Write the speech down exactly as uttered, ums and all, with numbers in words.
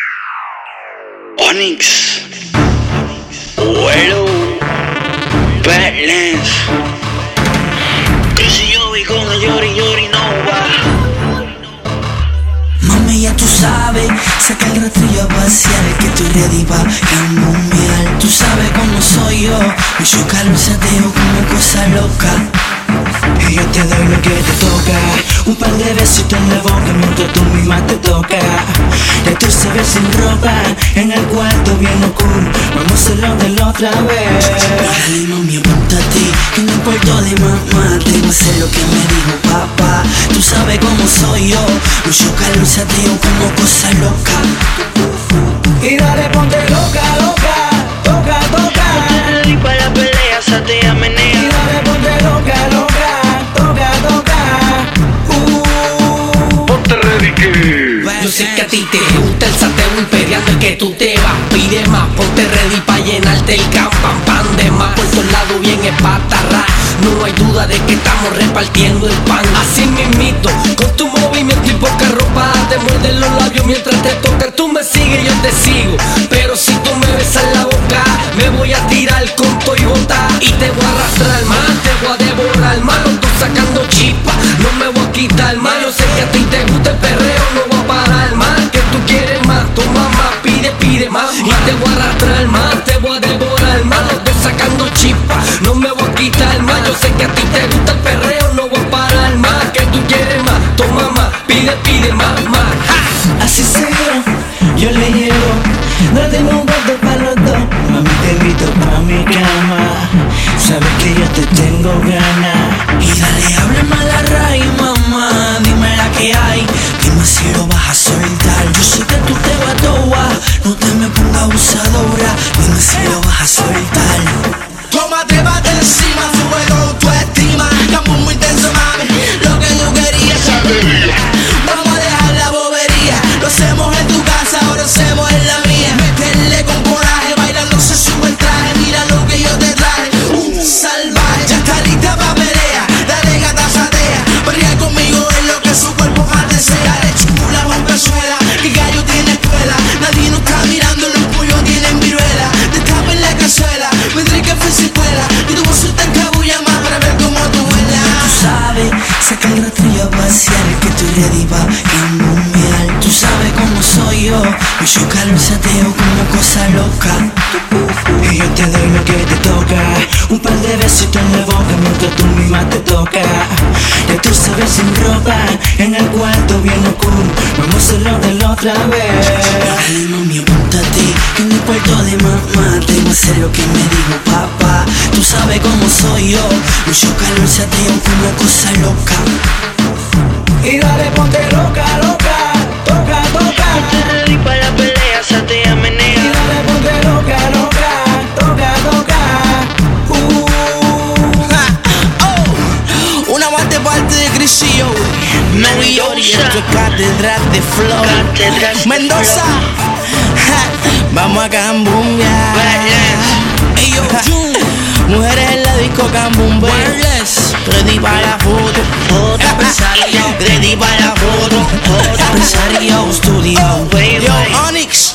Onyx, Vuelo, Badlands, Chris y Joey con el Yori Yori Nova. Mami, ya tú sabes, saca el rastrillo espacial, que estoy ready pa' cambiar. Tú sabes cómo soy yo, mucho calor sateo como cosa loca. Y yo te doy lo que te toca, un par de besitos en la boca mientras tú misma te toca. Ya tú sabes sin ropa, en el cuarto bien oscuro, vamos a hacerlo de la otra vez. Dale mami, apúntate, que no importa de mamá, te voy a hacer lo que me dijo papá. Tú sabes cómo soy yo, mucho calor sateo como cosa loca. Y dale ponte loca, loca, toca, toca. Ponte ready para la pelea, satea, menea. Y dale ponte loca, loca, toca, toca. Uh. Ponte ready que Yo sé que a ti te gusta el sateo imperial del que tú te vas. Pide más, ponte ready pa' llenarte el can, pan, pan de más. Por todos lados bien es patarra. No hay duda de que estamos repartiendo el pan. Así mismito, con tu movimiento y poca ropa, te muerden los labios mientras te toca. Tú me sigues, yo te sigo. Pero si tú me besas la boca, me voy a tirar con todo y botar. Y te voy a arrastrar más, te voy a devorar más. No estoy sacando chispa, no me voy a quitar más. Yo sé que a ti te gusta el perreo, no voy a parar más. Que tú quieres más, toma más, pide, pide más. Y te voy a arrastrar más, te voy a devorar más. No estoy sacando chispa, no me voy a quitar más. Yo sé que a ti te gusta el perreo, no voy a parar más. Que tú quieres más, toma más, pide, pide más, más. ¡Ja! Así sea, yo le llevo, no tengo un cuarto para los dos. Mami, te invito pa' mi cama, sabes que yo te tengo ganas. Y dale, háblame a la raíz, mamá, dime la que hay, dime si lo vas a soltar. Yo sé que tú te vas a toa, no te me pongas abusadora, dime si lo vas a soltar. Tómate, bate encima, sube con tu estima. Campo muy intenso, mami, lo que yo quería. Vamos a dejar la bobería, lo hacemos en tu casa, ahora hacemos en la mía. Meterle con coraje, bailando se sube el traje. Mira lo que yo te traje, un salvaje. Ya está lista pa' pelea, dale gata satea. Perrea conmigo es lo que su cuerpo más desea. Dale chula, bombezuela, que gallo tiene escuela. Nadie nos está mirando, los pollos tienen viruela. Destapa en la cazuela, vendré que fue secuela. Y tu voz te encabulla más para ver cómo tú vuelas. Tú sabes, saca el rastrillo espacial, que estoy ready pa' cambiar. Tú sabes cómo soy yo, mucho calor sateo como cosa loca. Y yo te doy lo que te toca, un par de besitos en la boca mientras tú misma te toca. Ya tú sabes sin ropa, en el cuarto bien oscuro, vamos a hacerlo de la otra vez. Dale mami, apúntate, que no importa de mamá, te voy a hacer lo que me dijo papá. Tú sabes cómo soy yo, mucho calor sateo como cosa loca. Y dale ponte loca, loca, toca, toca. Ponte ready para la pelea, satea, Y menea. dale ponte loca, loca, toca, toca. Uh. Oh, una guante parte de Chris y Joey. No y Yori, esto es catedral de flow. Catedral de Mendoza, flow. ja, vamos a Cambumia. Badlands. Ey, yo, mujeres en la disco Cambumbe. Ready para la foto, foto. Empresario, Ready para la foto, foto. empresario, studio. Yo, Onyx.